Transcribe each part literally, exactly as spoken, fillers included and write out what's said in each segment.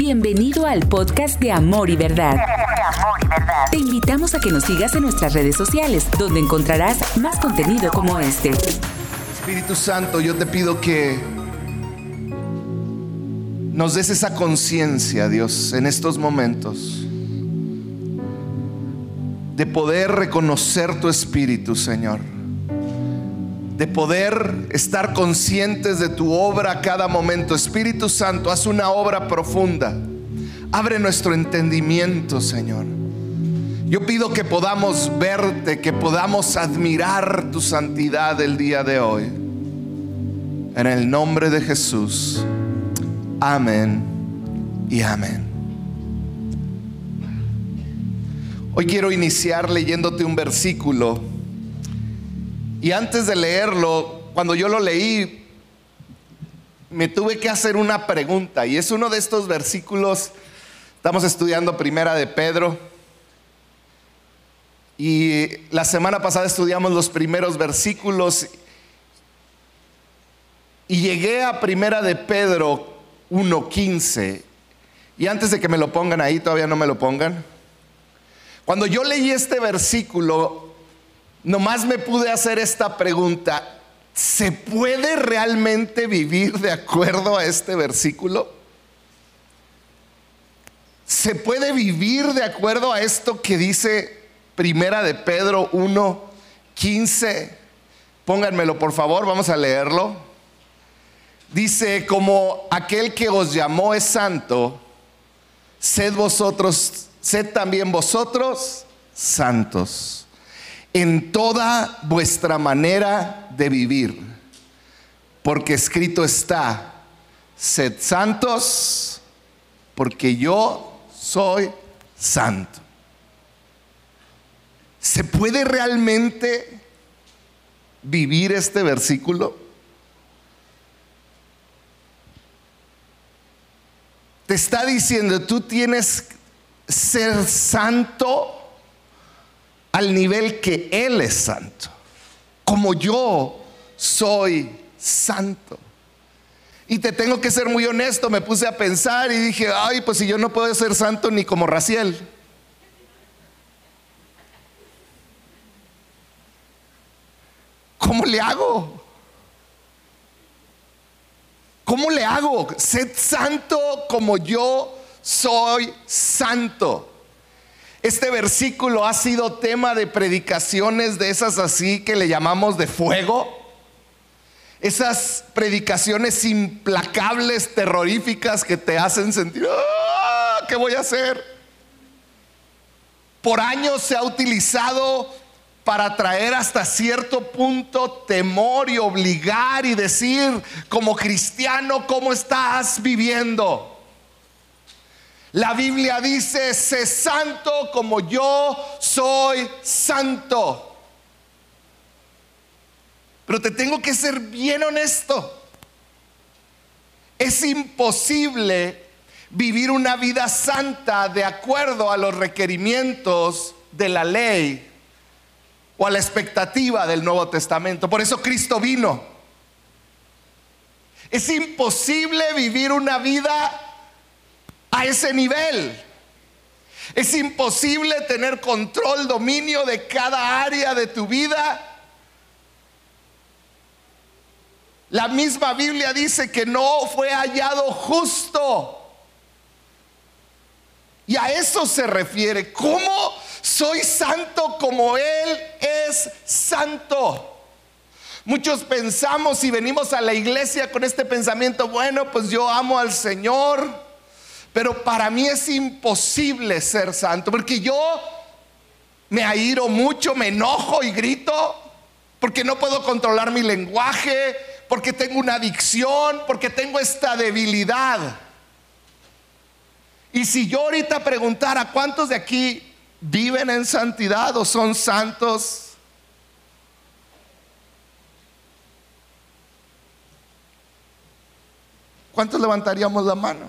Bienvenido al podcast de Amor y Verdad. Te invitamos a que nos sigas en nuestras redes sociales, donde encontrarás más contenido como este. Espíritu Santo, yo te pido que nos des esa conciencia, Dios, en estos momentos, de poder reconocer tu Espíritu, Señor, de poder estar conscientes de tu obra a cada momento. Espíritu Santo, haz una obra profunda, abre nuestro entendimiento, Señor. Yo pido que podamos verte, que podamos admirar tu santidad el día de hoy, en el nombre de Jesús. Amén y amén. Hoy quiero iniciar leyéndote un versículo. Y antes de leerlo, cuando yo lo leí, me tuve que hacer una pregunta. Y es uno de estos versículos. Estamos estudiando Primera de Pedro. Y la semana pasada estudiamos los primeros versículos. Y llegué a Primera de Pedro uno quince. Y antes de que me lo pongan ahí, todavía no me lo pongan. Cuando yo leí este versículo, nomás me pude hacer esta pregunta: ¿se puede realmente vivir de acuerdo a este versículo? ¿Se puede vivir de acuerdo a esto que dice Primera de Pedro uno quince? Pónganmelo por favor, vamos a leerlo. Dice: como aquel que os llamó es santo, sed vosotros, sed también vosotros santos en toda vuestra manera de vivir, porque escrito está: sed santos, porque yo soy santo. ¿Se puede realmente vivir este versículo? Te está diciendo, tú tienes que ser santo al nivel que Él es santo, como yo soy santo. Y te tengo que ser muy honesto, me puse a pensar y dije, ay, pues si yo no puedo ser santo ni como Raciel. ¿Cómo le hago? ¿Cómo le hago? Sed santo como yo soy santo. Este versículo ha sido tema de predicaciones de esas así que le llamamos de fuego. Esas predicaciones implacables, terroríficas, que te hacen sentir, ¡ah! ¿Qué voy a hacer? Por años se ha utilizado para traer hasta cierto punto temor y obligar y decir, como cristiano, ¿cómo estás viviendo? La Biblia dice: sé santo como yo soy santo. Pero te tengo que ser bien honesto. Es imposible vivir una vida santa de acuerdo a los requerimientos de la ley o a la expectativa del Nuevo Testamento. Por eso Cristo vino. Es imposible vivir una vida a ese nivel. Es imposible tener control, dominio de cada área de tu vida. La misma Biblia dice que no fue hallado justo. Y a eso se refiere. ¿Cómo soy santo como Él es santo? Muchos pensamos y venimos a la iglesia con este pensamiento: bueno, pues yo amo al Señor, pero para mí es imposible ser santo, porque yo me airo mucho, me enojo y grito, porque no puedo controlar mi lenguaje, porque tengo una adicción, porque tengo esta debilidad. Y si yo ahorita preguntara, ¿cuántos de aquí viven en santidad o son santos? ¿Cuántos levantaríamos la mano?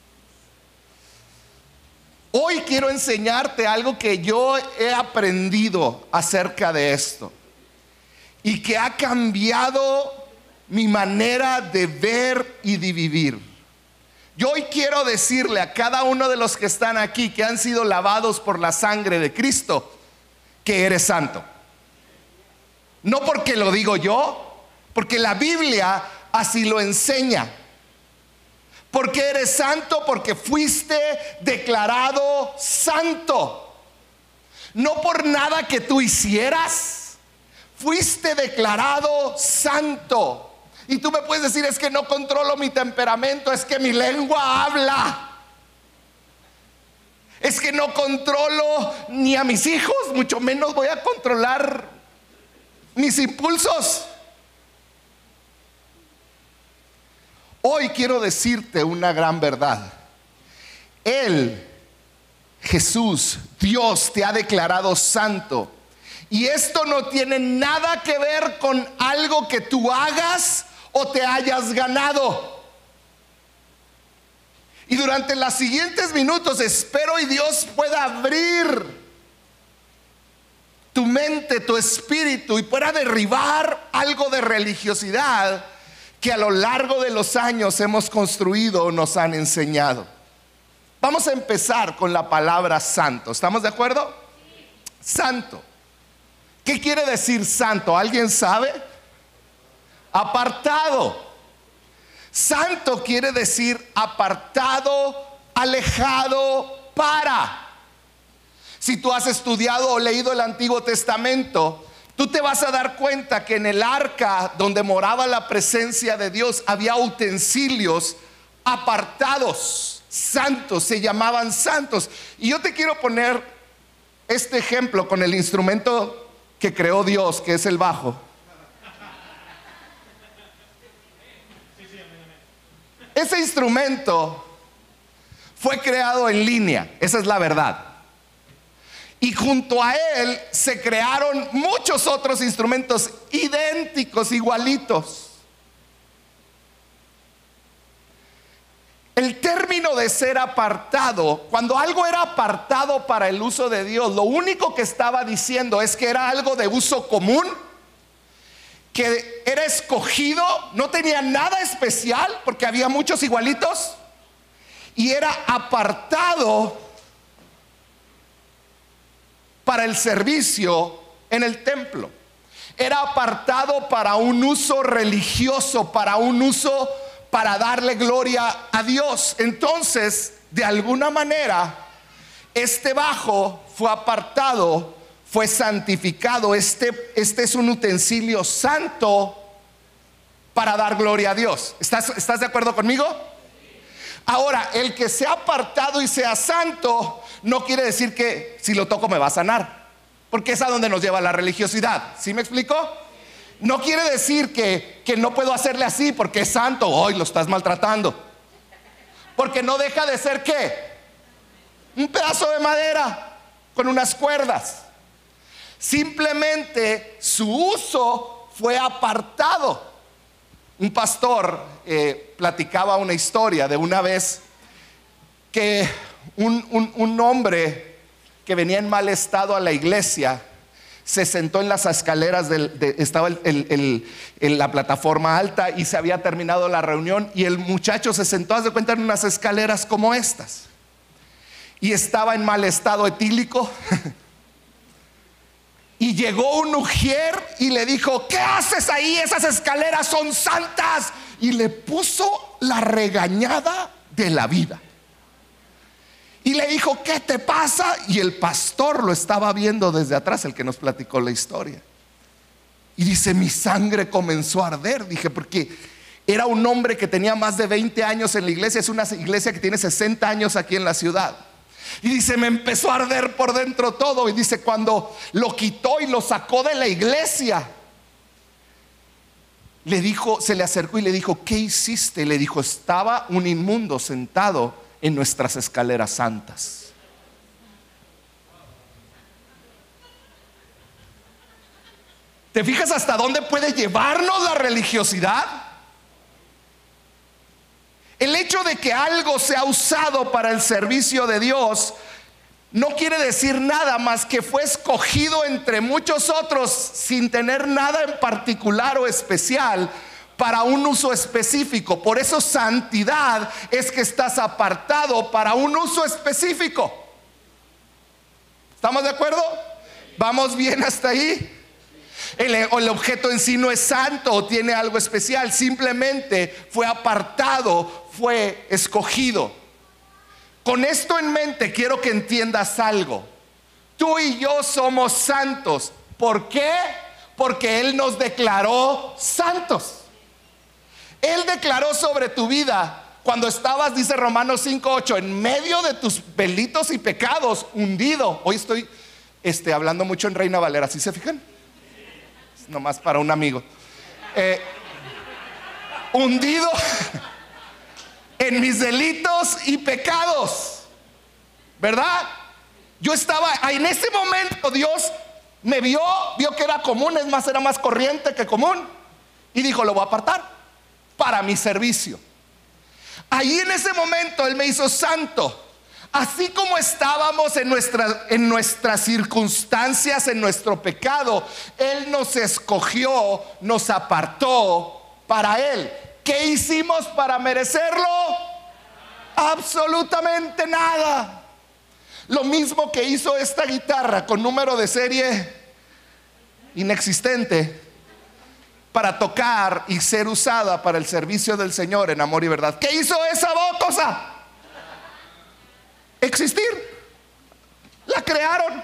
Hoy quiero enseñarte algo que yo he aprendido acerca de esto y que ha cambiado mi manera de ver y de vivir. Yo hoy quiero decirle a cada uno de los que están aquí, que han sido lavados por la sangre de Cristo, que eres santo. No porque lo digo yo, porque la Biblia así lo enseña. Porque eres santo, porque fuiste declarado santo. No por nada que tú hicieras, fuiste declarado santo. Y tú me puedes decir, es que no controlo mi temperamento, es que mi lengua habla, es que no controlo ni a mis hijos, mucho menos voy a controlar mis impulsos. Hoy quiero decirte una gran verdad. Él, Jesús, Dios, te ha declarado santo. Y esto no tiene nada que ver con algo que tú hagas o te hayas ganado. Y durante los siguientes minutos espero y Dios pueda abrir tu mente, tu espíritu, y pueda derribar algo de religiosidad que a lo largo de los años hemos construido o nos han enseñado. Vamos a empezar con la palabra santo. ¿Estamos de acuerdo? Santo. ¿Qué quiere decir santo? ¿Alguien sabe? Apartado. Santo quiere decir apartado, alejado, para. Si tú has estudiado o leído el Antiguo Testamento, tú te vas a dar cuenta que en el arca donde moraba la presencia de Dios había utensilios apartados, santos, se llamaban santos. Y yo te quiero poner este ejemplo con el instrumento que creó Dios, que es el bajo. Ese instrumento fue creado en línea, esa es la verdad. Y junto a él se crearon muchos otros instrumentos idénticos, igualitos. El término de ser apartado, cuando algo era apartado para el uso de Dios, lo único que estaba diciendo es que era algo de uso común, que era escogido, no tenía nada especial porque había muchos igualitos, y era apartado para el servicio en el templo. Era apartado para un uso religioso, para un uso para darle gloria a Dios. Entonces, de alguna manera, este bajo fue apartado, fue santificado. Este, este es un utensilio santo para dar gloria a Dios. ¿Estás, estás de acuerdo conmigo? Ahora, el que sea apartado y sea santo no quiere decir que si lo toco me va a sanar, porque es a donde nos lleva la religiosidad. ¿Sí me explico? No quiere decir que, que no puedo hacerle así porque es santo. Hoy lo estás maltratando, porque no deja de ser ¿qué? Un pedazo de madera con unas cuerdas. Simplemente su uso fue apartado. Un pastor eh, platicaba una historia de una vez que un, un, un hombre que venía en mal estado a la iglesia se sentó en las escaleras del, de, estaba el, el, el, en la plataforma alta y se había terminado la reunión, y el muchacho se sentó, haz de cuenta, en unas escaleras como estas, y estaba en mal estado etílico. Y llegó un ujier y le dijo: ¿qué haces ahí? Esas escaleras son santas. Y le puso la regañada de la vida. Y le dijo: ¿qué te pasa? Y el pastor lo estaba viendo desde atrás, el que nos platicó la historia. Y dice: mi sangre comenzó a arder. Dije, porque era un hombre que tenía más de veinte años en la iglesia. Es una iglesia que tiene sesenta años aquí en la ciudad. Y dice: me empezó a arder por dentro todo. Y dice: cuando lo quitó y lo sacó de la iglesia, le dijo, se le acercó y le dijo: ¿qué hiciste? Le dijo: estaba un inmundo sentado en nuestras escaleras santas. ¿Te fijas hasta dónde puede llevarnos la religiosidad? El hecho de que algo sea usado para el servicio de Dios no quiere decir nada más que fue escogido entre muchos otros sin tener nada en particular o especial para un uso específico. Por eso santidad es que estás apartado para un uso específico. ¿Estamos de acuerdo? ¿Vamos bien hasta ahí? El, el objeto en sí no es santo o tiene algo especial, simplemente fue apartado, fue escogido. Con esto en mente quiero que entiendas algo. Tú y yo somos santos. ¿Por qué? Porque Él nos declaró santos. Él declaró sobre tu vida cuando estabas, dice Romanos cinco ocho, en medio de tus delitos y pecados, hundido. Hoy estoy este, hablando mucho en Reina Valera, ¿sí se fijan? Nomás para un amigo. Eh, hundido en mis delitos y pecados, ¿verdad? Yo estaba, en ese momento Dios me vio, vio que era común, es más, era más corriente que común, y dijo, lo voy a apartar para mi servicio. Ahí en ese momento Él me hizo santo. Así como estábamos en, nuestra, en nuestras circunstancias, en nuestro pecado, Él nos escogió, nos apartó para Él. ¿Qué hicimos para merecerlo? Absolutamente nada. Lo mismo que hizo esta guitarra con número de serie inexistente para tocar y ser usada para el servicio del Señor en amor y verdad. ¿Qué hizo esa cosa? Existir. La crearon.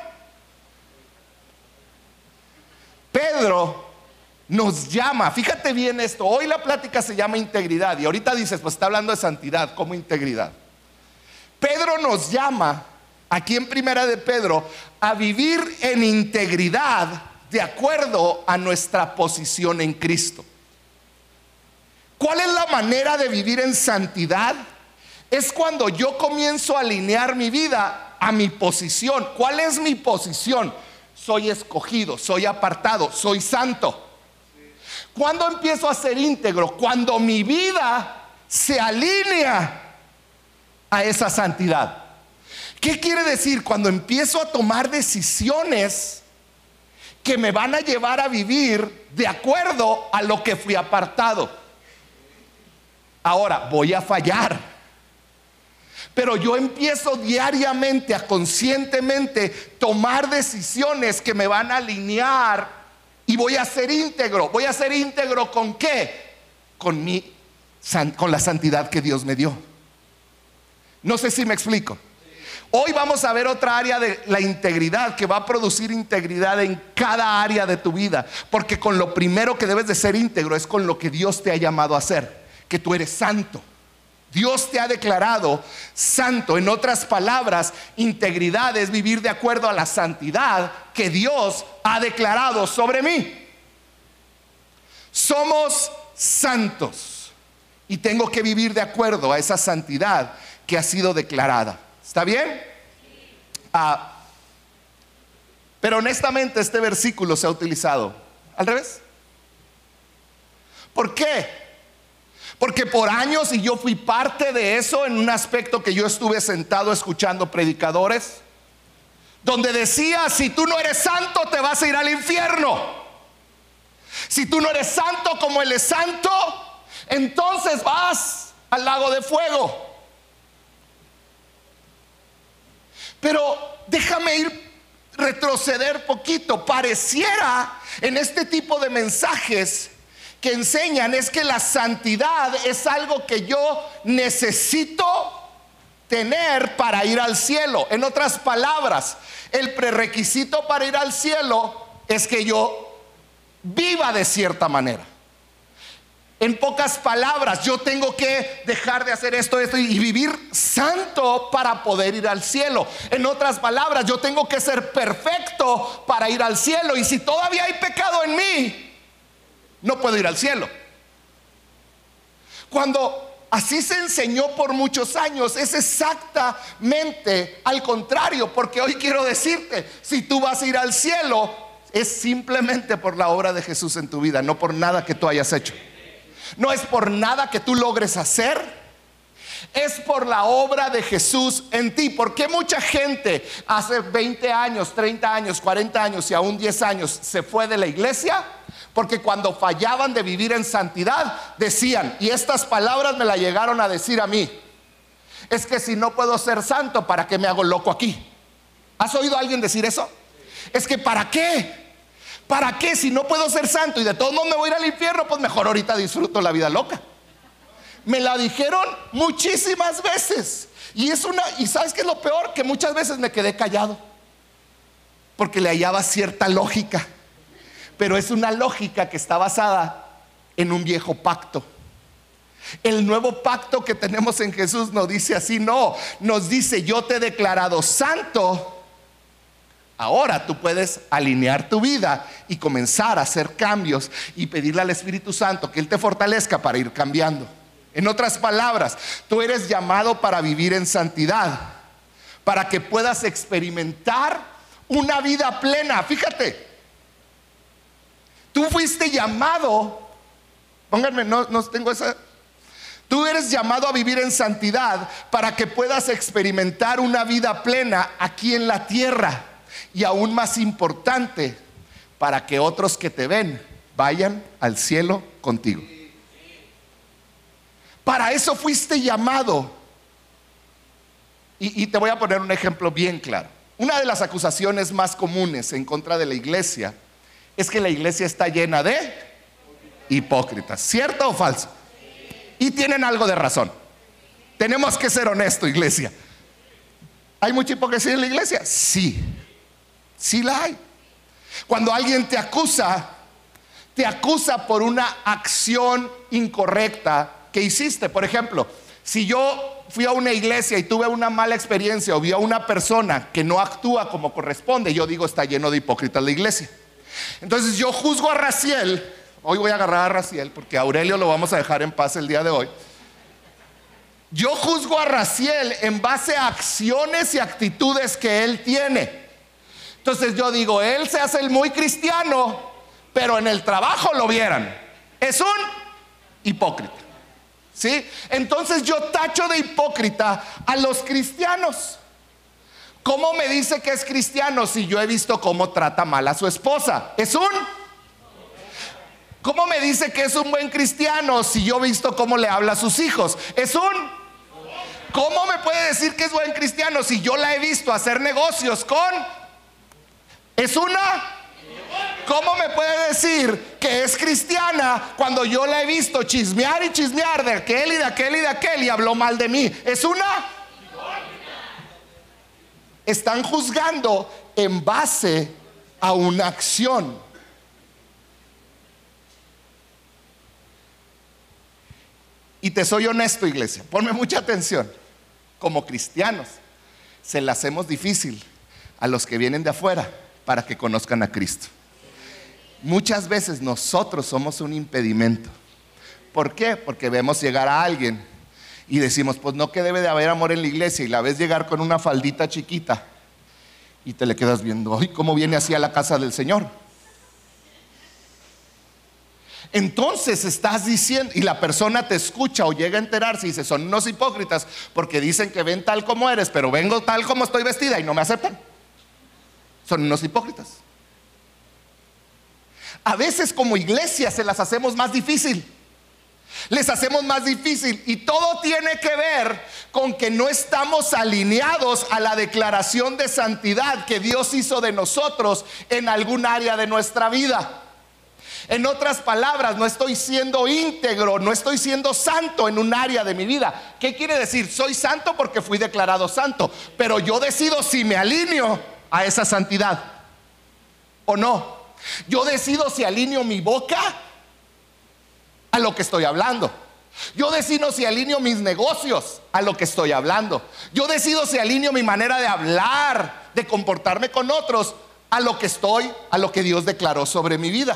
Pedro nos llama, fíjate bien esto, hoy la plática se llama integridad y ahorita dices, pues está hablando de santidad, ¿cómo integridad? Pedro nos llama aquí en Primera de Pedro a vivir en integridad de acuerdo a nuestra posición en Cristo. ¿Cuál es la manera de vivir en santidad? Es cuando yo comienzo a alinear mi vida a mi posición. ¿Cuál es mi posición? Soy escogido, soy apartado, soy santo. ¿Cuándo empiezo a ser íntegro? Cuando mi vida se alinea a esa santidad. ¿Qué quiere decir? Cuando empiezo a tomar decisiones que me van a llevar a vivir de acuerdo a lo que fui apartado. Ahora, voy a fallar, pero yo empiezo diariamente a conscientemente tomar decisiones que me van a alinear y voy a ser íntegro. ¿Voy a ser íntegro con qué? Con mi, con la santidad que Dios me dio. No sé si me explico. Hoy vamos a ver otra área de la integridad que va a producir integridad en cada área de tu vida. Porque con lo primero que debes de ser íntegro es con lo que Dios te ha llamado a hacer. Que tú eres santo. Dios te ha declarado santo. En otras palabras, integridad es vivir de acuerdo a la santidad que Dios ha declarado sobre mí. Somos santos y tengo que vivir de acuerdo a esa santidad que ha sido declarada. ¿Está bien? Ah, pero honestamente este versículo se ha utilizado al revés. ¿Por qué? Porque por años, y yo fui parte de eso en un aspecto que yo estuve sentado escuchando predicadores, donde decía, si tú no eres santo te vas a ir al infierno. Si tú no eres santo como Él es santo, entonces vas al lago de fuego. Pero déjame ir, retroceder poquito. Pareciera en este tipo de mensajes que enseñan es que la santidad es algo que yo necesito tener para ir al cielo. En otras palabras, el prerequisito para ir al cielo es que yo viva de cierta manera. En pocas palabras, yo tengo que dejar de hacer esto, esto y vivir santo para poder ir al cielo. En otras palabras, yo tengo que ser perfecto para ir al cielo. Y si todavía hay pecado en mí, no puedo ir al cielo. Cuando así se enseñó por muchos años, es exactamente al contrario. Porque hoy quiero decirte, si tú vas a ir al cielo, es simplemente por la obra de Jesús en tu vida, no por nada que tú hayas hecho. No es por nada que tú logres hacer, es por la obra de Jesús en ti. Porque mucha gente hace veinte años, treinta años, cuarenta años y aún diez años se fue de la iglesia Porque cuando fallaban de vivir en santidad, decían, y estas palabras me las llegaron a decir a mí: es que si no puedo ser santo, ¿para qué me hago loco aquí? ¿Has oído a alguien decir eso? Es que ¿para qué? ¿Para qué? Si no puedo ser santo y de todos modos me voy a ir al infierno, pues mejor ahorita disfruto la vida loca. Me la dijeron muchísimas veces. Y es una, y ¿sabes qué es lo peor? Que muchas veces me quedé callado, porque le hallaba cierta lógica. Pero es una lógica que está basada en un viejo pacto. El nuevo pacto que tenemos en Jesús nos dice así, no, nos dice: yo te he declarado santo. Ahora tú puedes alinear tu vida y comenzar a hacer cambios y pedirle al Espíritu Santo que Él te fortalezca para ir cambiando. En otras palabras, tú eres llamado para vivir en santidad, para que puedas experimentar una vida plena. Fíjate, tú fuiste llamado, pónganme, no, no tengo esa. Tú eres llamado a vivir en santidad para que puedas experimentar una vida plena aquí en la tierra. Y aún más importante, para que otros que te ven vayan al cielo contigo. Para eso fuiste llamado. Y, y te voy a poner un ejemplo bien claro. Una de las acusaciones más comunes en contra de la iglesia es que la iglesia está llena de hipócritas. ¿Cierto o falso? Y tienen algo de razón. Tenemos que ser honestos, iglesia. ¿Hay mucha hipocresía en la iglesia? Sí. Sí la hay. Cuando alguien te acusa, te acusa por una acción incorrecta que hiciste. Por ejemplo, si yo fui a una iglesia y tuve una mala experiencia, o vi a una persona que no actúa como corresponde, yo digo: está lleno de hipócritas la iglesia. Entonces yo juzgo a Raciel. Hoy voy a agarrar a Raciel porque a Aurelio lo vamos a dejar en paz el día de hoy. Yo juzgo a Raciel en base a acciones y actitudes que él tiene. Entonces yo digo: él se hace el muy cristiano, pero en el trabajo lo vieran, es un hipócrita. ¿Sí? Entonces yo tacho de hipócrita a los cristianos. ¿Cómo me dice que es cristiano si yo he visto cómo trata mal a su esposa? Es un... ¿Cómo me dice que es un buen cristiano si yo he visto cómo le habla a sus hijos? Es un... ¿Cómo me puede decir que es buen cristiano si yo la he visto hacer negocios con... Es una... ¿Cómo me puede decir que es cristiana cuando yo la he visto chismear y chismear de aquel y de aquel y de aquel y habló mal de mí? Es una... Están juzgando en base a una acción. Y te soy honesto, iglesia, ponme mucha atención. Como cristianos, se la hacemos difícil a los que vienen de afuera para que conozcan a Cristo. Muchas veces nosotros somos un impedimento. ¿Por qué? Porque vemos llegar a alguien y decimos: pues no, que debe de haber amor en la iglesia, y la ves llegar con una faldita chiquita y te le quedas viendo: ay, ¿cómo viene así a la casa del Señor? Entonces estás diciendo, y la persona te escucha o llega a enterarse y dice: son unos hipócritas porque dicen que ven tal como eres, pero vengo tal como estoy vestida y no me aceptan. Son unos hipócritas. A veces como iglesia se las hacemos más difícil. Les hacemos más difícil, y todo tiene que ver con que no estamos alineados a la declaración de santidad que Dios hizo de nosotros en algún área de nuestra vida. En otras palabras, no estoy siendo íntegro, no estoy siendo santo en un área de mi vida. ¿Qué quiere decir? Soy santo porque fui declarado santo, pero yo decido si me alineo a esa santidad o no. Yo decido si alineo mi boca a lo que estoy hablando. Yo decido si alineo mis negocios a lo que estoy hablando. Yo decido si alineo mi manera de hablar, de comportarme con otros a lo que estoy, a lo que Dios declaró sobre mi vida.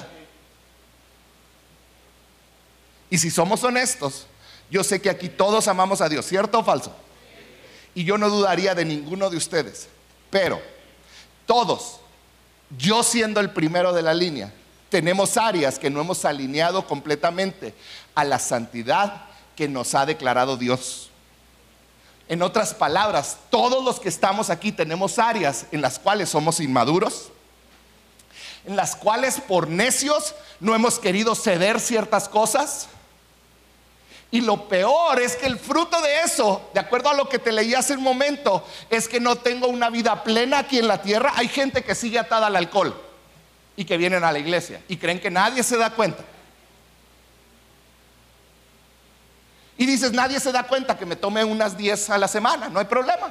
Y si somos honestos, yo sé que aquí todos amamos a Dios, ¿cierto o falso? Y yo no dudaría de ninguno de ustedes. Pero todos, yo siendo el primero de la línea, tenemos áreas que no hemos alineado completamente a la santidad que nos ha declarado Dios. En otras palabras, todos los que estamos aquí tenemos áreas en las cuales somos inmaduros, en las cuales por necios no hemos querido ceder ciertas cosas. Y lo peor es que el fruto de eso, de acuerdo a lo que te leí hace un momento, es que no tengo una vida plena aquí en la tierra. Hay gente que sigue atada al alcohol y que vienen a la iglesia y creen que nadie se da cuenta. Y dices, nadie se da cuenta que me tome unas diez a la semana, no hay problema.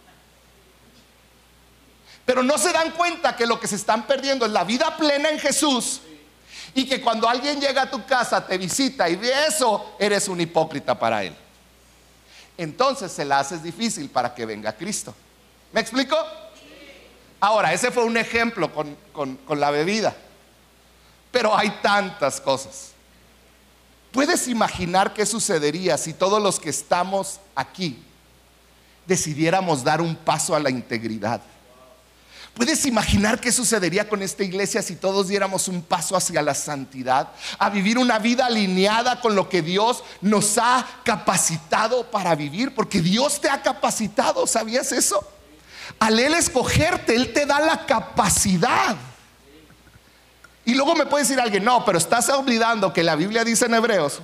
Pero no se dan cuenta que lo que se están perdiendo es la vida plena en Jesús. Y que cuando alguien llega a tu casa, te visita y ve eso, eres un hipócrita para él. Entonces se la haces difícil para que venga Cristo. ¿Me explico? Ahora, ese fue un ejemplo con, con, con la bebida. Pero hay tantas cosas. ¿Puedes imaginar qué sucedería si todos los que estamos aquí decidiéramos dar un paso a la integridad? ¿Puedes imaginar qué sucedería con esta iglesia si todos diéramos un paso hacia la santidad? A vivir una vida alineada con lo que Dios nos ha capacitado para vivir. Porque Dios te ha capacitado, ¿sabías eso? Al Él escogerte, Él te da la capacidad. Y luego me puede decir alguien, no, pero estás olvidando que la Biblia dice en Hebreos.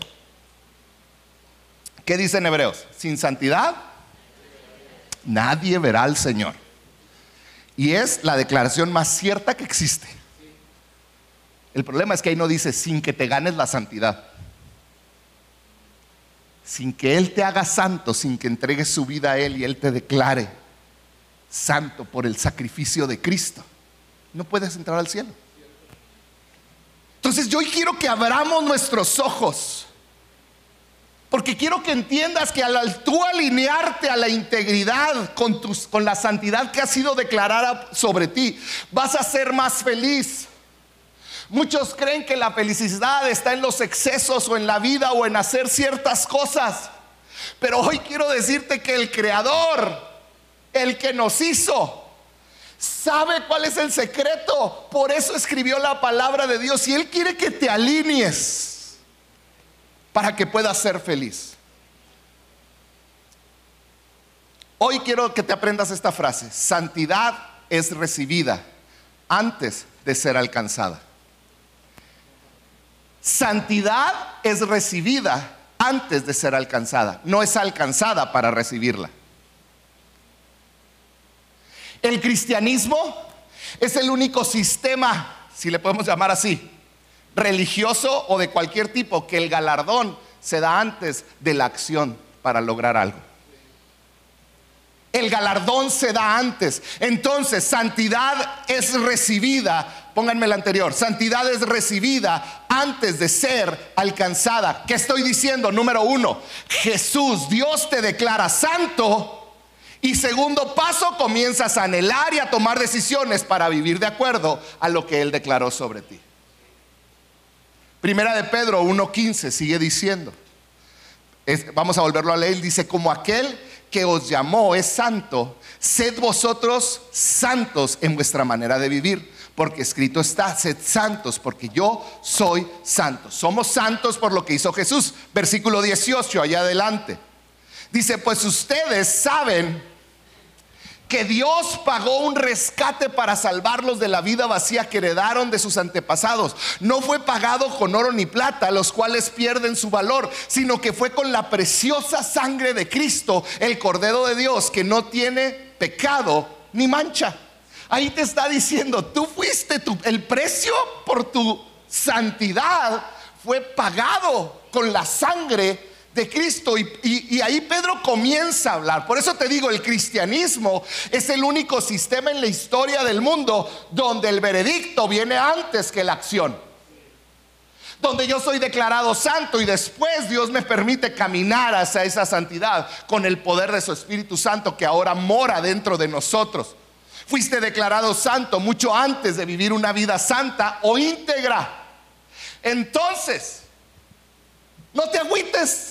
¿Qué dice en Hebreos? Sin santidad nadie verá al Señor. Y es la declaración más cierta que existe. El problema es que ahí no dice sin que te ganes la santidad, sin que Él te haga santo, sin que entregues su vida a Él y Él te declare santo por el sacrificio de Cristo. No puedes entrar al cielo. Entonces yo quiero que abramos nuestros ojos, porque quiero que entiendas que al tú alinearte a la integridad con, tus, con la santidad que ha sido declarada sobre ti, vas a ser más feliz. Muchos creen que la felicidad está en los excesos o en la vida o en hacer ciertas cosas. Pero hoy quiero decirte que el Creador, el que nos hizo, sabe cuál es el secreto. Por eso escribió la palabra de Dios y Él quiere que te alinees para que puedas ser feliz. Hoy quiero que te aprendas esta frase: santidad es recibida antes de ser alcanzada. Santidad es recibida antes de ser alcanzada. No es alcanzada para recibirla. El cristianismo es el único sistema, si le podemos llamar así, religioso o de cualquier tipo, que el galardón se da antes de la acción para lograr algo. El galardón se da antes. Entonces, santidad es recibida. Pónganme la anterior. Santidad es recibida antes de ser alcanzada. ¿Qué estoy diciendo? Número uno, Jesús, Dios te declara santo. Y segundo paso, comienzas a anhelar y a tomar decisiones para vivir de acuerdo a lo que Él declaró sobre ti. Primera de Pedro uno quince sigue diciendo, es, vamos a volverlo a leer, dice: como aquel que os llamó es santo, sed vosotros santos en vuestra manera de vivir, porque escrito está: sed santos porque yo soy santo. Somos santos por lo que hizo Jesús. Versículo dieciocho, allá adelante, dice: pues ustedes saben que Dios pagó un rescate para salvarlos de la vida vacía que heredaron de sus antepasados. No fue pagado con oro ni plata, los cuales pierden su valor, sino que fue con la preciosa sangre de Cristo, el Cordero de Dios, que no tiene pecado ni mancha. Ahí te está diciendo, tú fuiste tu, el precio por tu santidad fue pagado con la sangre de Cristo. Y, y, y ahí Pedro comienza a hablar. Por eso te digo, el cristianismo es el único sistema en la historia del mundo donde el veredicto viene antes que la acción, donde yo soy declarado santo y después Dios me permite caminar hacia esa santidad con el poder de su Espíritu Santo que ahora mora dentro de nosotros. Fuiste declarado santo mucho antes de vivir una vida santa o íntegra. Entonces, no te agüites.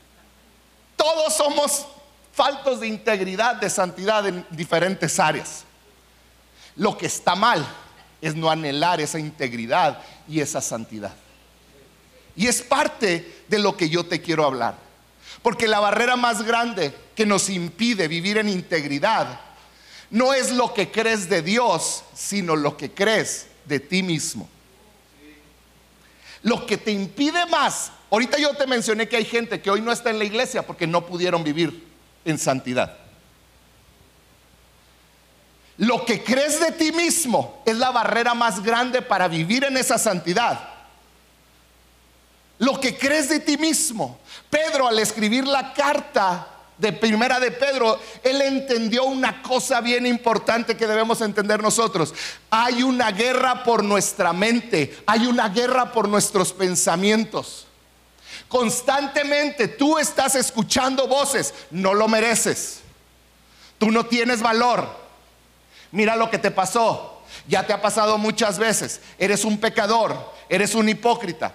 Todos somos faltos de integridad, de santidad en diferentes áreas. Lo que está mal es no anhelar esa integridad y esa santidad. Y es parte de lo que yo te quiero hablar. Porque la barrera más grande que nos impide vivir en integridad no es lo que crees de Dios, sino lo que crees de ti mismo. Lo que te impide más, ahorita yo te mencioné que hay gente que hoy no está en la iglesia porque no pudieron vivir en santidad. Lo que crees de ti mismo es la barrera más grande para vivir en esa santidad. Lo que crees de ti mismo. Pedro, al escribir la carta de Primera de Pedro, él entendió una cosa bien importante que debemos entender nosotros. Hay una guerra por nuestra mente, hay una guerra por nuestros pensamientos. Constantemente tú estás escuchando voces: no lo mereces, tú no tienes valor, mira lo que te pasó, ya te ha pasado muchas veces, eres un pecador, eres un hipócrita.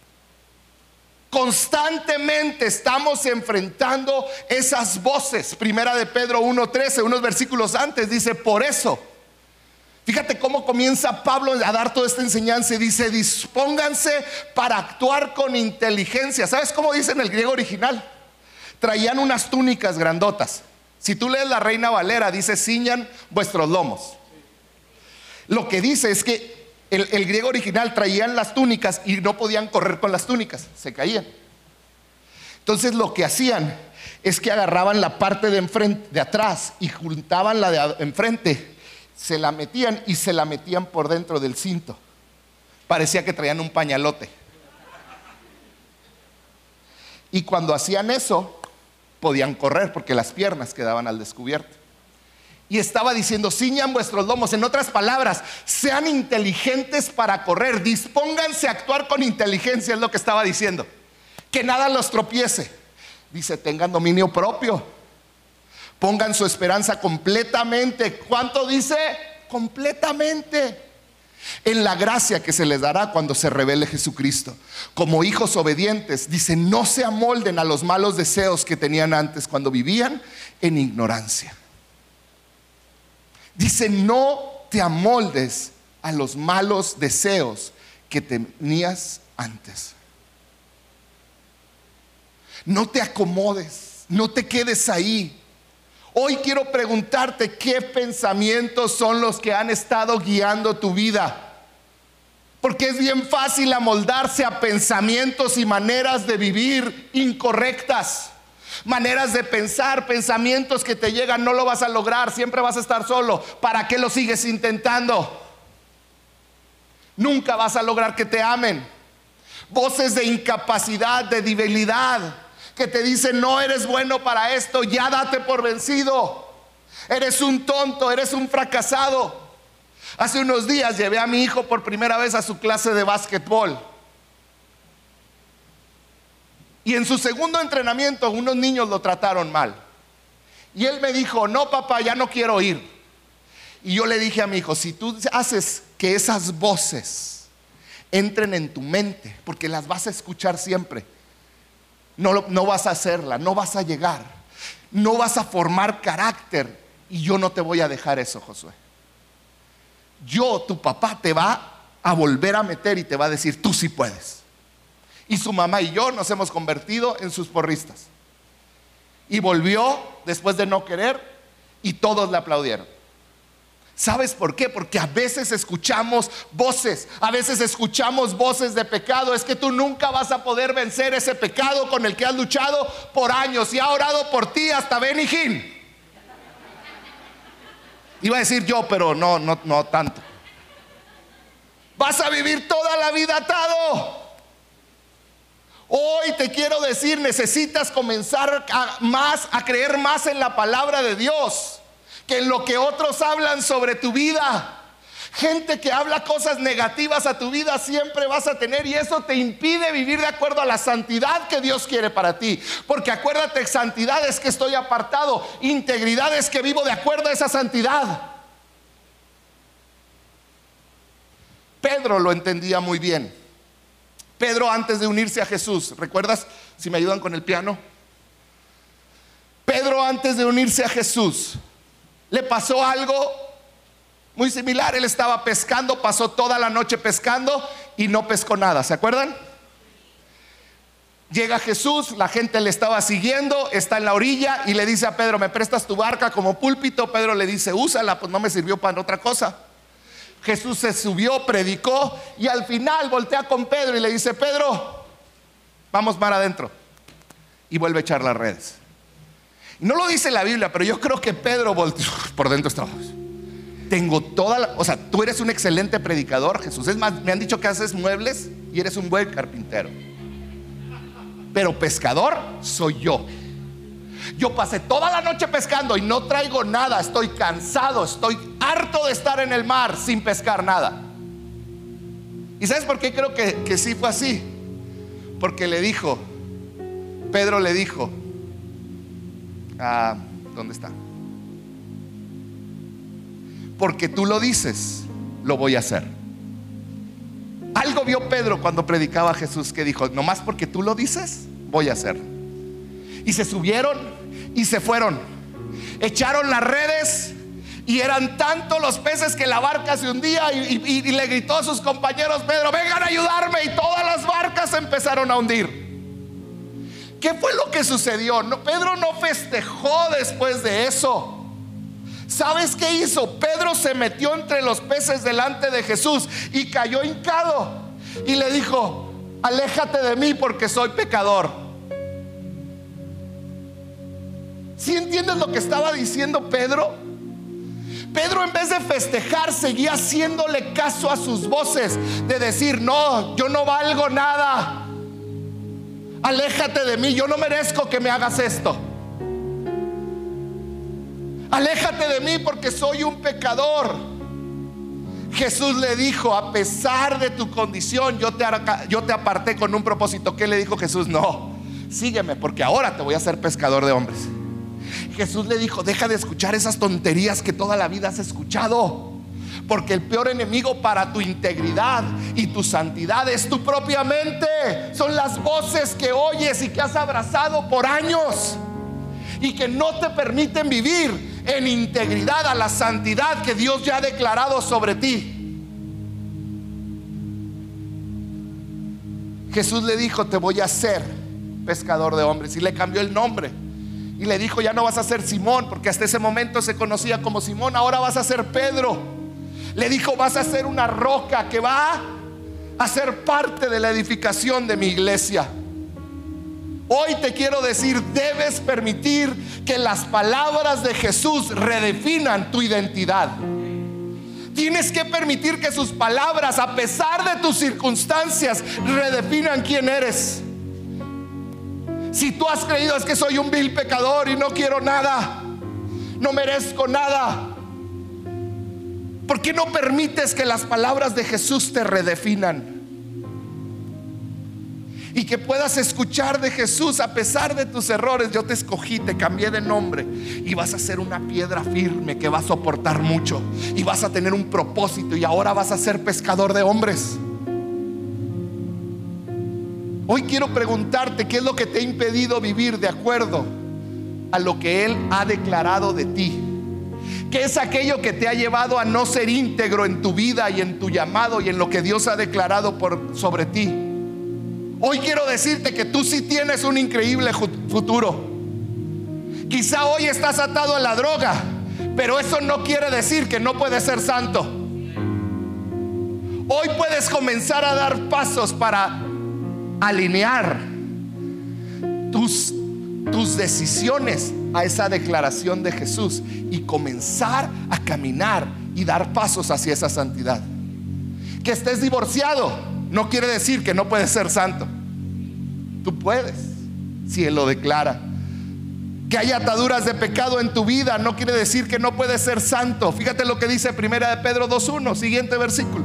Constantemente estamos enfrentando esas voces. Primera de Pedro uno trece, unos versículos antes, dice: por eso, fíjate cómo comienza Pablo a dar toda esta enseñanza y dice: dispónganse para actuar con inteligencia. ¿Sabes cómo dice en el griego original? Traían unas túnicas grandotas. Si tú lees la Reina Valera, dice: ciñan vuestros lomos. Lo que dice es que El, el griego original traían las túnicas y no podían correr con las túnicas, se caían. Entonces lo que hacían es que agarraban la parte de enfrente, de atrás, y juntaban la de enfrente, se la metían y se la metían por dentro del cinto. Parecía que traían un pañalote. Y cuando hacían eso, podían correr porque las piernas quedaban al descubierto. Y estaba diciendo: ciñan vuestros lomos. En otras palabras, sean inteligentes para correr. Dispónganse a actuar con inteligencia, es lo que estaba diciendo. Que nada los tropiece. Dice: tengan dominio propio. Pongan su esperanza completamente. ¿Cuánto dice? Completamente. En la gracia que se les dará cuando se revele Jesucristo. Como hijos obedientes, dice: no se amolden a los malos deseos que tenían antes cuando vivían en ignorancia. Dice: no te amoldes a los malos deseos que tenías antes. No te acomodes, no te quedes ahí. Hoy quiero preguntarte: ¿qué pensamientos son los que han estado guiando tu vida? Porque es bien fácil amoldarse a pensamientos y maneras de vivir incorrectas. Maneras de pensar, pensamientos que te llegan: no lo vas a lograr, siempre vas a estar solo, ¿para qué lo sigues intentando? Nunca vas a lograr que te amen. Voces de incapacidad, de debilidad, que te dicen: no eres bueno para esto, ya date por vencido, eres un tonto, eres un fracasado. Hace unos días llevé a mi hijo por primera vez a su clase de básquetbol. Y en su segundo entrenamiento unos niños lo trataron mal. Y él me dijo: no, papá, ya no quiero ir. Y yo le dije a mi hijo: si tú haces que esas voces entren en tu mente, porque las vas a escuchar siempre, no, no vas a hacerla, no vas a llegar, no vas a formar carácter. Y yo no te voy a dejar eso, Josué. Yo, tu papá, te va a volver a meter y te va a decir: tú sí puedes. Y su mamá y yo nos hemos convertido en sus porristas. Y volvió después de no querer y todos le aplaudieron. ¿Sabes por qué? Porque a veces escuchamos voces, a veces escuchamos voces de pecado. Es que tú nunca vas a poder vencer ese pecado con el que has luchado por años y ha orado por ti hasta Benny Hinn. Iba a decir yo, pero no, no, no tanto. Vas a vivir toda la vida atado. Hoy te quiero decir: necesitas comenzar a, más, a creer más en la palabra de Dios que en lo que otros hablan sobre tu vida. Gente que habla cosas negativas a tu vida siempre vas a tener, y eso te impide vivir de acuerdo a la santidad que Dios quiere para ti. Porque acuérdate, santidad es que estoy apartado, integridad es que vivo de acuerdo a esa santidad. Pedro lo entendía muy bien. Pedro, antes de unirse a Jesús, ¿recuerdas? Si me ayudan con el piano. Pedro, antes de unirse a Jesús, le pasó algo muy similar. Él estaba pescando, pasó toda la noche pescando y no pescó nada, ¿se acuerdan? Llega Jesús, la gente le estaba siguiendo, está en la orilla y le dice a Pedro: ¿me prestas tu barca como púlpito? Pedro le dice: úsala, pues no me sirvió para otra cosa. Jesús se subió, predicó y al final voltea con Pedro y le dice: Pedro, vamos mar adentro. Y vuelve a echar las redes. Y no lo dice la Biblia, pero yo creo que Pedro volteó, por dentro estaba: tengo toda la, o sea, tú eres un excelente predicador, Jesús. Es más, me han dicho que haces muebles y eres un buen carpintero, pero pescador soy yo. Yo pasé toda la noche pescando y no traigo nada. Estoy cansado, estoy harto de estar en el mar sin pescar nada. ¿Y sabes por qué creo que, que sí fue así? Porque le dijo, Pedro le dijo, ah, ¿dónde está? Porque tú lo dices, lo voy a hacer. Algo vio Pedro cuando predicaba a Jesús que dijo: nomás porque tú lo dices, voy a hacer. Y se subieron y se fueron, echaron las redes y eran tantos los peces que la barca se hundía. Y, y, y le gritó a sus compañeros: Pedro, vengan a ayudarme. Y todas las barcas se empezaron a hundir. ¿Qué fue lo que sucedió? No, Pedro no festejó después de eso. ¿Sabes qué hizo? Pedro se metió entre los peces delante de Jesús y cayó hincado y le dijo: aléjate de mí porque soy pecador. ¿Sí entiendes lo que estaba diciendo Pedro? Pedro, en vez de festejar, seguía haciéndole caso a sus voces de decir: no, yo no valgo nada, aléjate de mí, yo no merezco que me hagas esto. Aléjate de mí porque soy un pecador. Jesús le dijo: a pesar de tu condición, yo te, yo te aparté con un propósito. ¿Qué le dijo Jesús? No, sígueme porque ahora te voy a hacer pescador de hombres. Jesús le dijo: deja de escuchar esas tonterías que toda la vida has escuchado, porque el peor enemigo para tu integridad y tu santidad es tu propia mente. Son las voces que oyes y que has abrazado por años y que no te permiten vivir en integridad a la santidad que Dios ya ha declarado sobre ti. Jesús le dijo: te voy a hacer pescador de hombres. Y le cambió el nombre y le dijo: ya no vas a ser Simón, porque hasta ese momento se conocía como Simón, ahora vas a ser Pedro. Le dijo: vas a ser una roca que va a ser parte de la edificación de mi iglesia. Hoy te quiero decir: debes permitir que las palabras de Jesús redefinan tu identidad. Tienes que permitir que sus palabras, a pesar de tus circunstancias, redefinan quién eres. Si tú has creído: es que soy un vil pecador y no quiero nada, no merezco nada, ¿por qué no permites que las palabras de Jesús te redefinan? Y que puedas escuchar de Jesús: a pesar de tus errores, yo te escogí, te cambié de nombre y vas a ser una piedra firme que va a soportar mucho y vas a tener un propósito y ahora vas a ser pescador de hombres. Hoy quiero preguntarte: ¿qué es lo que te ha impedido vivir de acuerdo a lo que Él ha declarado de ti? ¿Qué es aquello que te ha llevado a no ser íntegro en tu vida y en tu llamado y en lo que Dios ha declarado por, sobre ti? Hoy quiero decirte que tú sí tienes un increíble futuro. Quizá hoy estás atado a la droga, pero eso no quiere decir que no puedes ser santo. Hoy puedes comenzar a dar pasos para alinear tus, tus decisiones a esa declaración de Jesús y comenzar a caminar y dar pasos hacia esa santidad. Que estés divorciado no quiere decir que no puedes ser santo. Tú puedes, si Él lo declara. Que haya ataduras de pecado en tu vida no quiere decir que no puedes ser santo. Fíjate lo que dice primera de Pedro dos uno, siguiente versículo.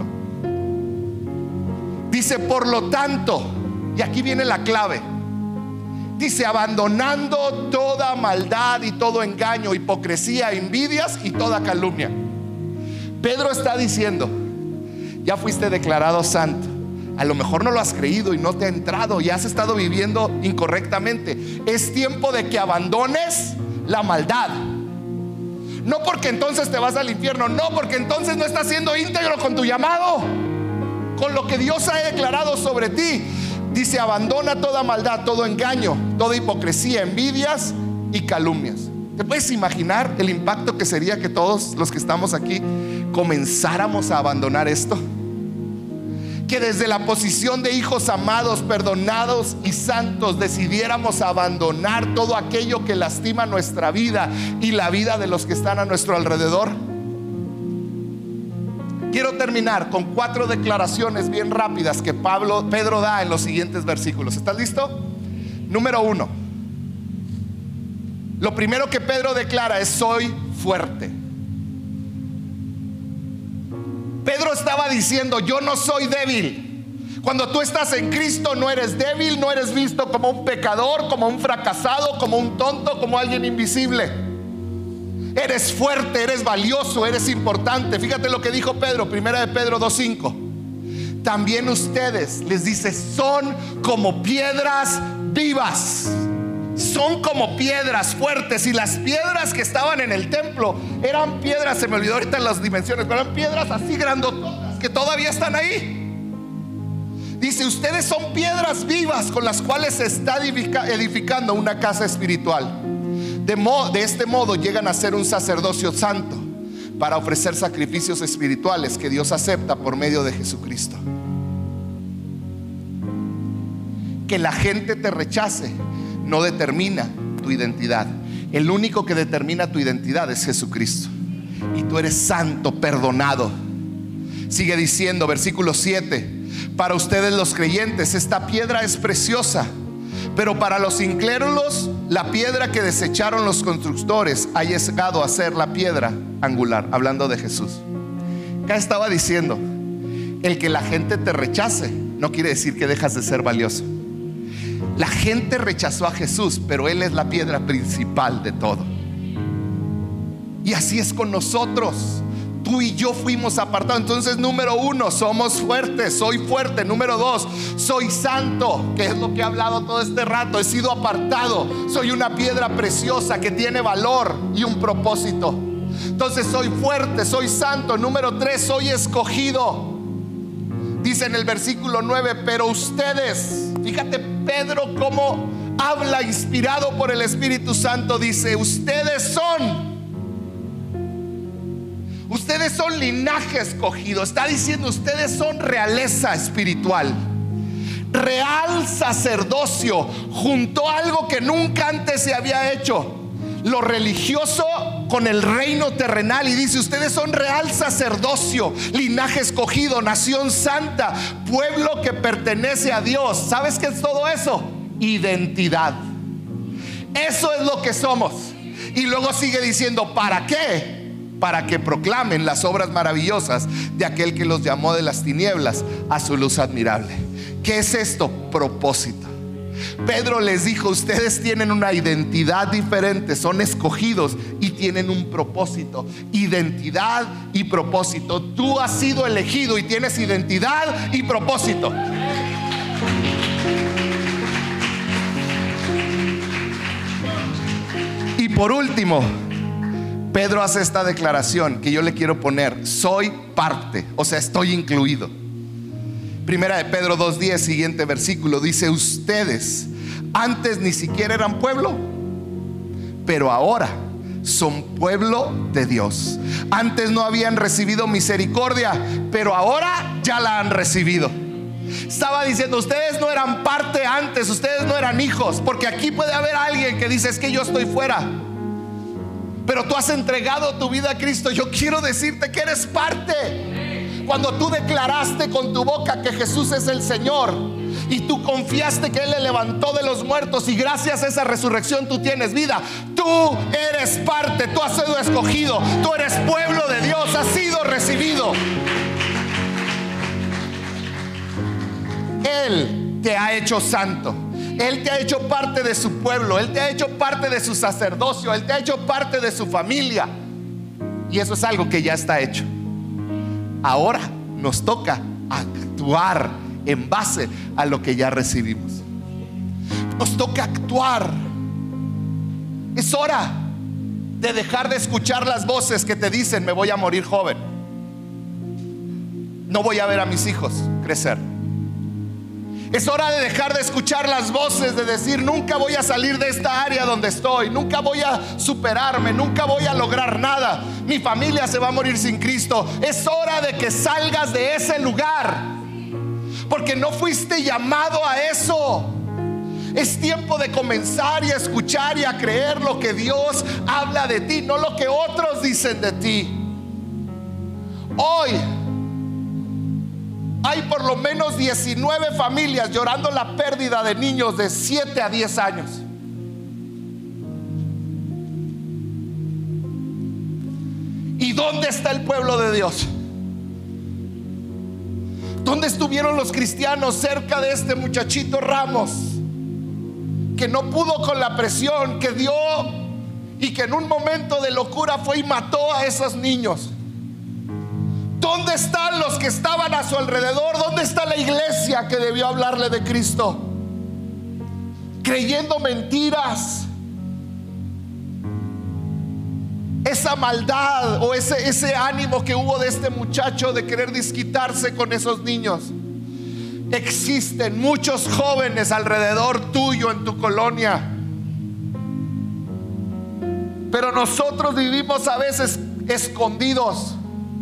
Dice: por lo tanto, y aquí viene la clave, dice: abandonando toda maldad y todo engaño, hipocresía, envidias y toda calumnia. Pedro está diciendo: ya fuiste declarado santo. A lo mejor no lo has creído y no te ha entrado y has estado viviendo incorrectamente. Es tiempo de que abandones la maldad. No porque entonces te vas al infierno, no porque entonces no estás siendo íntegro con tu llamado, con lo que Dios ha declarado sobre ti. Dice: abandona toda maldad, todo engaño, toda hipocresía, envidias y calumnias. ¿Te puedes imaginar el impacto que sería que todos los que estamos aquí comenzáramos a abandonar esto? Que desde la posición de hijos amados, perdonados y santos, decidiéramos abandonar todo aquello que lastima nuestra vida y la vida de los que están a nuestro alrededor. Quiero terminar con cuatro declaraciones bien rápidas que Pablo, Pedro da en los siguientes versículos. ¿Estás listo? Número uno. Lo primero que Pedro declara es: soy fuerte. Pedro estaba diciendo: yo no soy débil. Cuando tú estás en Cristo no eres débil, no eres visto como un pecador, como un fracasado, como un tonto, como alguien invisible. Eres fuerte, eres valioso, eres importante. Fíjate lo que dijo Pedro, primera de Pedro dos cinco. También ustedes, les dice, son como piedras vivas. Son como piedras fuertes. Y las piedras que estaban en el templo eran piedras, se me olvidó ahorita las dimensiones, pero eran piedras así grandototas que todavía están ahí. Dice: ustedes son piedras vivas con las cuales se está edificando una casa espiritual. De, mo- de este modo llegan a ser un sacerdocio santo para ofrecer sacrificios espirituales que Dios acepta por medio de Jesucristo. Que la gente te rechace no determina tu identidad. El único que determina tu identidad es Jesucristo. Y tú eres santo, perdonado. Sigue diciendo, versículo siete: para ustedes los creyentes esta piedra es preciosa, pero para los incrédulos la piedra que desecharon los constructores ha llegado a ser la piedra angular. Hablando de Jesús. Acá estaba diciendo: el que la gente te rechace no quiere decir que dejas de ser valioso. La gente rechazó a Jesús, pero Él es la piedra principal de todo. Y así es con nosotros. Tú y yo fuimos apartados. Entonces, número uno, somos fuertes. Soy fuerte. Número dos, soy santo, que es lo que he hablado todo este rato. He sido apartado. Soy una piedra preciosa que tiene valor y un propósito. Entonces soy fuerte, soy santo. Número tres, soy escogido. Dice en el versículo nueve: pero ustedes, fíjate Pedro cómo habla inspirado por el Espíritu Santo. Dice: ustedes son Ustedes son linaje escogido. Está diciendo: ustedes son realeza espiritual, real sacerdocio. Juntó algo que nunca antes se había hecho: lo religioso con el reino terrenal. Y dice: ustedes son real sacerdocio, linaje escogido, nación santa, pueblo que pertenece a Dios. ¿Sabes qué es todo eso? Identidad. Eso es lo que somos. Y luego sigue diciendo: ¿para qué? Para que proclamen las obras maravillosas de aquel que los llamó de las tinieblas a su luz admirable. ¿Qué es esto? Propósito. Pedro les dijo: ustedes tienen una identidad diferente, son escogidos y tienen un propósito. Identidad y propósito. Tú has sido elegido y tienes identidad y propósito. Y por último, Pedro hace esta declaración que yo le quiero poner: soy parte, o sea, estoy incluido. Primera de Pedro dos diez, siguiente versículo, dice: ustedes antes ni siquiera eran pueblo, pero ahora son pueblo de Dios. Antes no habían recibido misericordia, pero ahora ya la han recibido. Estaba diciendo: ustedes no eran parte antes, ustedes no eran hijos. Porque aquí puede haber alguien que dice: es que yo estoy fuera, pero tú has entregado tu vida a Cristo. Yo quiero decirte que eres parte. Cuando tú declaraste con tu boca que Jesús es el Señor y tú confiaste que Él le levantó de los muertos, y gracias a esa resurrección tú tienes vida, tú eres parte, tú has sido escogido, tú eres pueblo de Dios, has sido recibido. Él te ha hecho santo. Él te ha hecho parte de su pueblo. Él te ha hecho parte de su sacerdocio. Él te ha hecho parte de su familia. Y eso es algo que ya está hecho. Ahora nos toca actuar en base a lo que ya recibimos. Nos toca actuar. Es hora de dejar de escuchar las voces que te dicen: me voy a morir joven, no voy a ver a mis hijos crecer. Es hora de dejar de escuchar las voces de decir: nunca voy a salir de esta área donde estoy, nunca voy a superarme, nunca voy a lograr nada, mi familia se va a morir sin Cristo. Es hora de que salgas de ese lugar, porque no fuiste llamado a eso. Es tiempo de comenzar y a escuchar y a creer lo que Dios habla de ti, no lo que otros dicen de ti. Hoy hay por lo menos diecinueve familias llorando la pérdida de niños de siete a diez años. ¿Y dónde está el pueblo de Dios? ¿Dónde estuvieron los cristianos cerca de este muchachito Ramos, que no pudo con la presión, que dio y que en un momento de locura fue y mató a esos niños? ¿Dónde están los que estaban a su alrededor? ¿Dónde está la iglesia que debió hablarle de Cristo? Creyendo mentiras. Esa maldad o ese, ese ánimo que hubo de este muchacho de querer desquitarse con esos niños. Existen muchos jóvenes alrededor tuyo en tu colonia, pero nosotros vivimos a veces escondidos.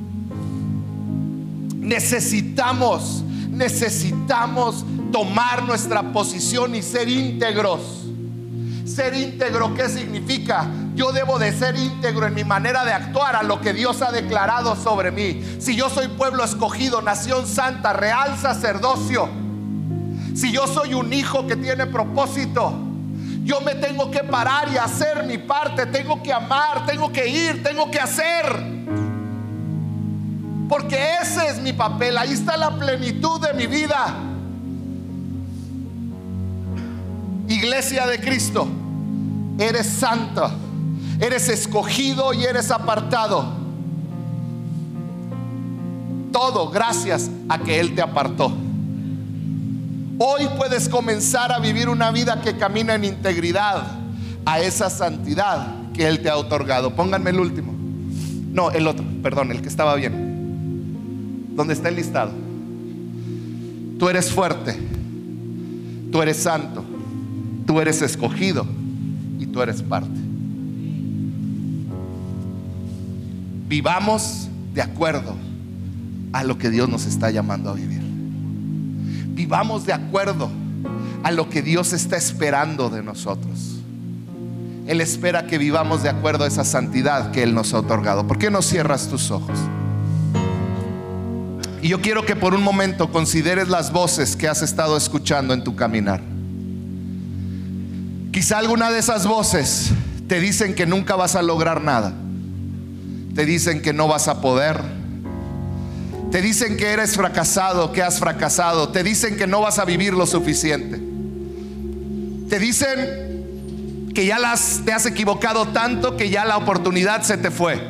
Necesitamos, necesitamos tomar nuestra posición y ser íntegros. Ser íntegro, ¿qué significa? Yo debo de ser íntegro en mi manera de actuar a lo que Dios ha declarado sobre mí. Si yo soy pueblo escogido, nación santa, real sacerdocio, si yo soy un hijo que tiene propósito, yo me tengo que parar y hacer mi parte. Tengo que amar, tengo que ir, tengo que hacer, porque ese es mi papel. Ahí está la plenitud de mi vida. Iglesia de Cristo, eres santo, eres escogido y eres apartado. Todo gracias a que Él te apartó. Hoy puedes comenzar a vivir una vida que camina en integridad a esa santidad que Él te ha otorgado. Pónganme el último. No, el otro, perdón, el que estaba bien. ¿Dónde está el listado? Tú eres fuerte, tú eres santo, tú eres escogido y tú eres parte. Vivamos de acuerdo a lo que Dios nos está llamando a vivir. Vivamos de acuerdo a lo que Dios está esperando de nosotros. Él espera que vivamos de acuerdo a esa santidad que Él nos ha otorgado. ¿Por qué no cierras tus ojos? Y yo quiero que por un momento consideres las voces que has estado escuchando en tu caminar. Quizá alguna de esas voces te dicen que nunca vas a lograr nada. Te dicen que no vas a poder. Te dicen que eres fracasado, que has fracasado. Te dicen que no vas a vivir lo suficiente. Te dicen que ya las, te has equivocado tanto que ya la oportunidad se te fue.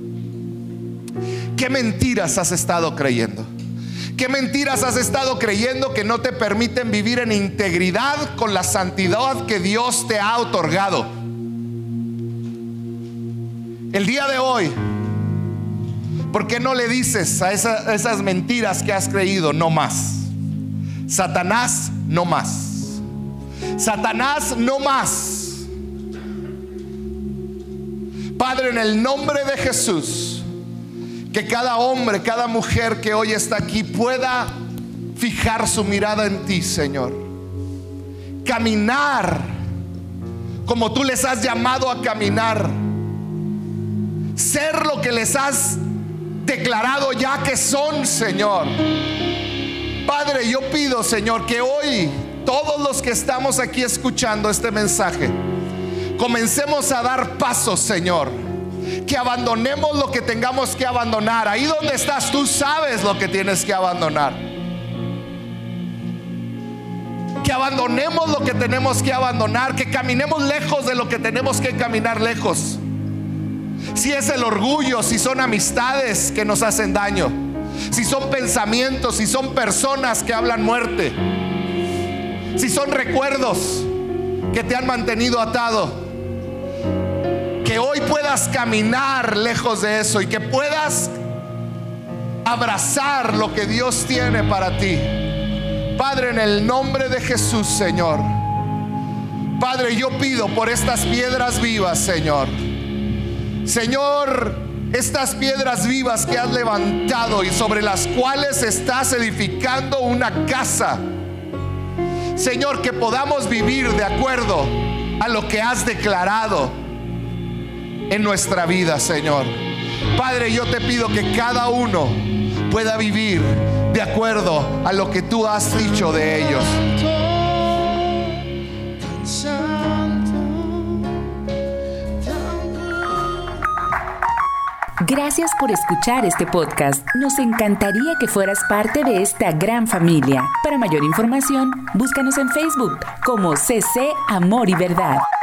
¿Qué mentiras has estado creyendo? ¿Qué mentiras has estado creyendo que no te permiten vivir en integridad con la santidad que Dios te ha otorgado? El día de hoy, ¿por qué no le dices a, esa, a esas mentiras que has creído: no más? Satanás, no más. Satanás, no más. Padre, en el nombre de Jesús, que cada hombre, cada mujer que hoy está aquí pueda fijar su mirada en ti, Señor. Caminar como tú les has llamado a caminar. Ser lo que les has declarado ya que son, Señor. Padre, yo pido, Señor, que hoy todos los que estamos aquí escuchando este mensaje comencemos a dar pasos, Señor. Que abandonemos lo que tengamos que abandonar. Ahí donde estás, tú sabes lo que tienes que abandonar. Que abandonemos lo que tenemos que abandonar. Que caminemos lejos de lo que tenemos que caminar lejos. Si es el orgullo, si son amistades que nos hacen daño, si son pensamientos, si son personas que hablan muerte, si son recuerdos que te han mantenido atado, que hoy puedas caminar lejos de eso y que puedas abrazar lo que Dios tiene para ti. Padre, en el nombre de Jesús, Señor. Padre, yo pido por estas piedras vivas, Señor. Señor, estas piedras vivas que has levantado y sobre las cuales estás edificando una casa. Señor, que podamos vivir de acuerdo a lo que has declarado en nuestra vida, Señor. Padre, yo te pido que cada uno pueda vivir de acuerdo a lo que tú has dicho de ellos. Gracias por escuchar este podcast. Nos encantaría que fueras parte de esta gran familia. Para mayor información, búscanos en Facebook como C C Amor y Verdad.